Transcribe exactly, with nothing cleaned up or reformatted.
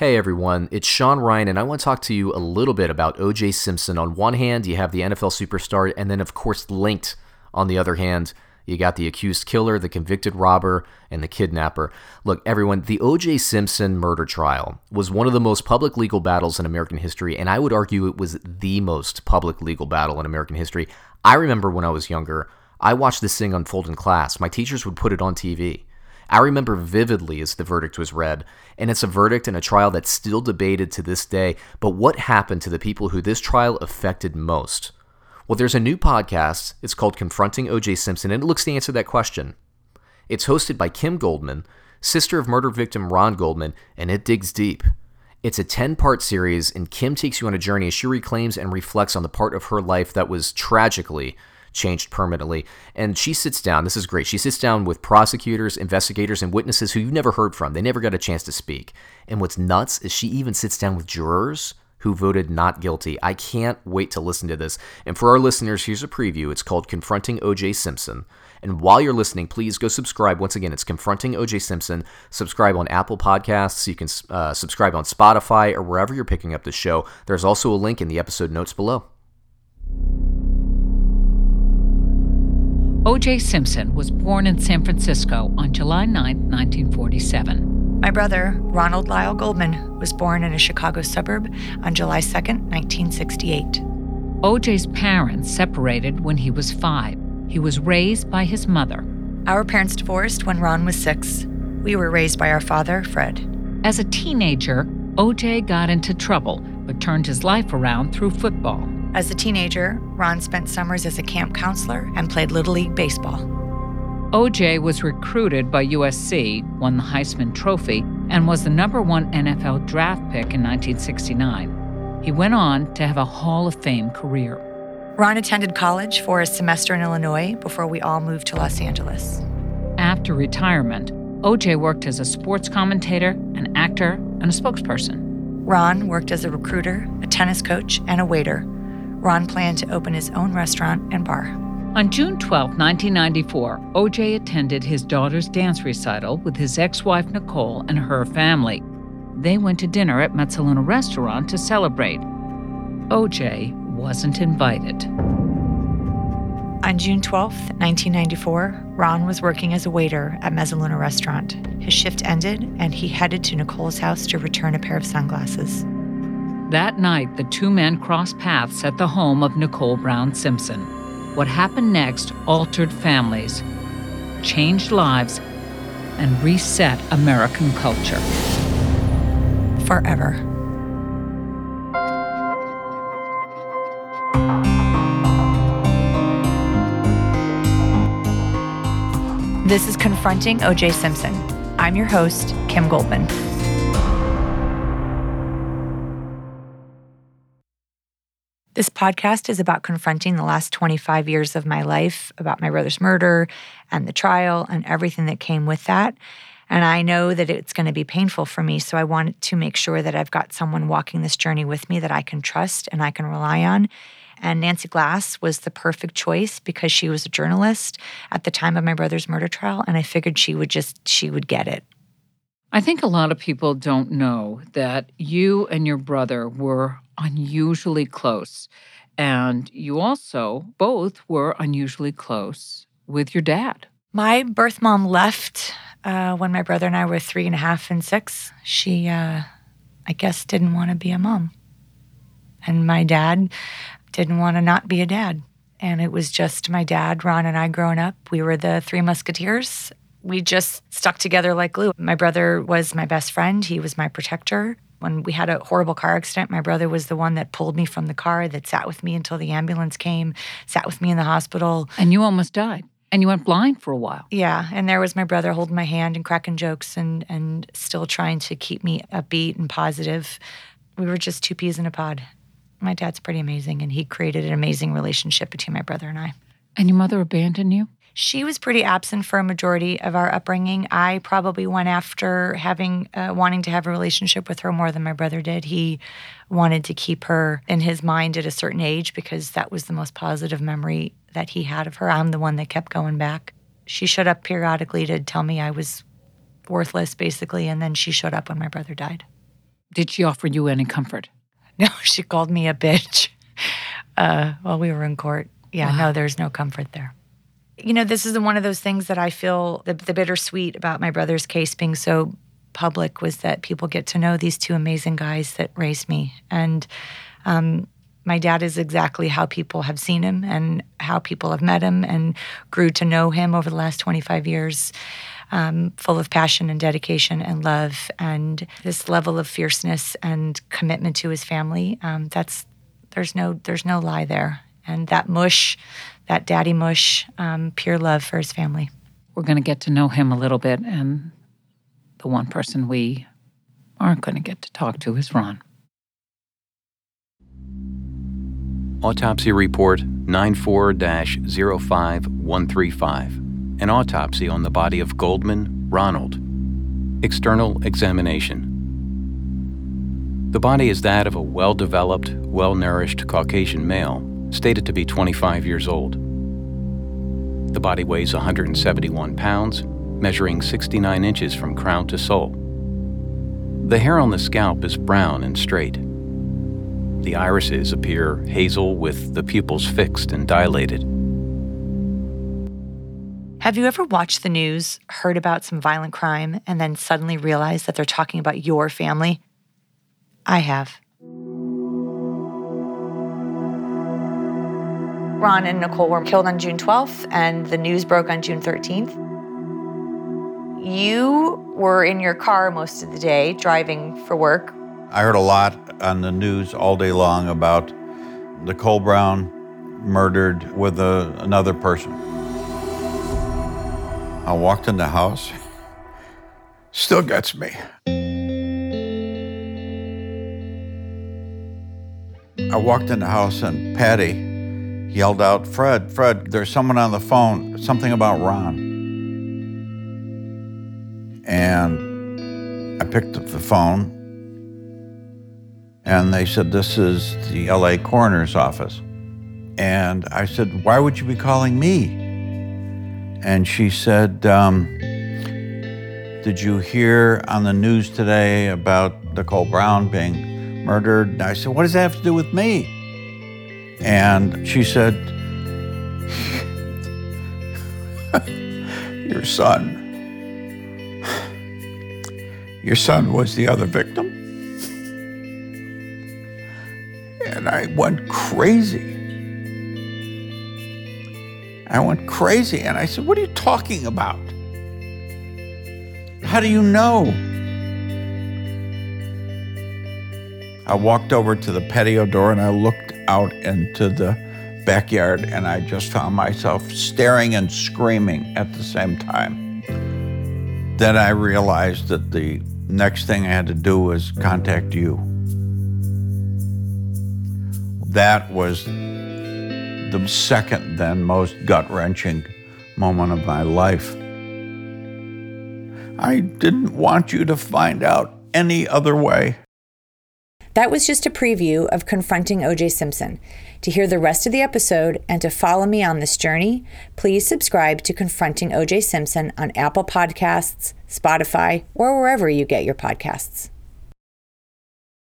Hey everyone, it's Sean Ryan, and I want to talk to you a little bit about O J Simpson. On one hand, you have the N F L superstar, and then of course linked on the other hand, you got the accused killer, the convicted robber, and the kidnapper. Look, everyone, the O J Simpson murder trial was one of the most public legal battles in American history, and I would argue it was the most public legal battle in American history. I remember when I was younger, I watched this thing unfold in class. My teachers would put it on T V. I remember vividly as the verdict was read, and it's a verdict in a trial that's still debated to this day. But what happened to the people who this trial affected most? Well, there's a new podcast. It's called Confronting O J Simpson, and it looks to answer that question. It's hosted by Kim Goldman, sister of murder victim Ron Goldman, and it digs deep. It's a ten-part series, and Kim takes you on a journey as she reclaims and reflects on the part of her life that was tragically changed permanently. And she sits down, this is great, she sits down with prosecutors, investigators, and witnesses who you've never heard from. They never got a chance to speak. And what's nuts is she even sits down with jurors who voted not guilty. I can't wait to listen to this. And for our listeners, here's a preview. It's called Confronting O J Simpson. And while you're listening, please go subscribe. Once again, it's Confronting O J Simpson. Subscribe on Apple Podcasts. You can uh, subscribe on Spotify or wherever you're picking up the show. There's also a link in the episode notes below. O J Simpson was born in San Francisco on July ninth, nineteen forty-seven. My brother, Ronald Lyle Goldman, was born in a Chicago suburb on July second, nineteen sixty-eight. O J's parents separated when he was five. He was raised by his mother. Our parents divorced when Ron was six. We were raised by our father, Fred. As a teenager, O J got into trouble, but turned his life around through football. As a teenager, Ron spent summers as a camp counselor and played Little League baseball. O J was recruited by U S C, won the Heisman Trophy, and was the number one N F L draft pick in nineteen sixty-nine. He went on to have a Hall of Fame career. Ron attended college for a semester in Illinois before we all moved to Los Angeles. After retirement, O J worked as a sports commentator, an actor, and a spokesperson. Ron worked as a recruiter, a tennis coach, and a waiter. Ron planned to open his own restaurant and bar. On June twelfth, nineteen ninety-four, O J attended his daughter's dance recital with his ex-wife Nicole and her family. They went to dinner at Mezzaluna Restaurant to celebrate. O J wasn't invited. On June twelfth, nineteen ninety-four, Ron was working as a waiter at Mezzaluna Restaurant. His shift ended, and he headed to Nicole's house to return a pair of sunglasses. That night, the two men crossed paths at the home of Nicole Brown Simpson. What happened next altered families, changed lives, and reset American culture. Forever. This is Confronting O J Simpson. I'm your host, Kim Goldman. This podcast is about confronting the last twenty-five years of my life, about my brother's murder and the trial and everything that came with that. And I know that it's going to be painful for me, so I wanted to make sure that I've got someone walking this journey with me that I can trust and I can rely on. And Nancy Glass was the perfect choice because she was a journalist at the time of my brother's murder trial, and I figured she would just, she would get it. I think a lot of people don't know that you and your brother were unusually close. And you also both were unusually close with your dad. My birth mom left uh, when my brother and I were three and a half and six. She, uh, I guess, didn't want to be a mom. And my dad didn't want to not be a dad. And it was just my dad, Ron, and I growing up. We were the Three Musketeers. We just stuck together like glue. My brother was my best friend. He was my protector. When we had a horrible car accident, my brother was the one that pulled me from the car, that sat with me until the ambulance came, sat with me in the hospital. And you almost died. And you went blind for a while. Yeah, and there was my brother holding my hand and cracking jokes and, and still trying to keep me upbeat and positive. We were just two peas in a pod. My dad's pretty amazing, and he created an amazing relationship between my brother and I. And your mother abandoned you? She was pretty absent for a majority of our upbringing. I probably went after having, uh, wanting to have a relationship with her more than my brother did. He wanted to keep her in his mind at a certain age because that was the most positive memory that he had of her. I'm the one that kept going back. She showed up periodically to tell me I was worthless, basically, and then she showed up when my brother died. Did she offer you any comfort? No, she called me a bitch uh, while we were in court. Yeah, wow. No, there's no comfort there. You know, this is one of those things that I feel the, the bittersweet about my brother's case being so public was that people get to know these two amazing guys that raised me. And um, my dad is exactly how people have seen him and how people have met him and grew to know him over the last twenty-five years, um, full of passion and dedication and love and this level of fierceness and commitment to his family. Um, that's there's no there's no lie there. And that mush, that daddy mush, um, pure love for his family. We're going to get to know him a little bit, and the one person we aren't going to get to talk to is Ron. Autopsy Report nine four dash zero five one three five. An autopsy on the body of Goldman Ronald. External examination. The body is that of a well-developed, well-nourished Caucasian male, stated to be twenty-five years old. The body weighs one hundred seventy-one pounds, measuring sixty-nine inches from crown to sole. The hair on the scalp is brown and straight. The irises appear hazel with the pupils fixed and dilated. Have you ever watched the news, heard about some violent crime, and then suddenly realized that they're talking about your family? I have. Ron and Nicole were killed on June twelfth, and the news broke on June thirteenth. You were in your car most of the day, driving for work. I heard a lot on the news all day long about Nicole Brown murdered with a, another person. I walked in the house. Still gets me. I walked in the house and Patty yelled out, Fred, Fred, there's someone on the phone, something about Ron. And I picked up the phone and they said, this is the L A coroner's office. And I said, why would you be calling me? And she said, um, did you hear on the news today about Nicole Brown being murdered? And I said, what does that have to do with me? And she said, your son, your son was the other victim? And I went crazy. I went crazy, and I said, what are you talking about? How do you know? I walked over to the patio door and I looked out into the backyard and I just found myself staring and screaming at the same time. Then I realized that the next thing I had to do was contact you. That was the second then most gut-wrenching moment of my life. I didn't want you to find out any other way. That was just a preview of Confronting O J Simpson. To hear the rest of the episode and to follow me on this journey, please subscribe to Confronting O J Simpson on Apple Podcasts, Spotify, or wherever you get your podcasts.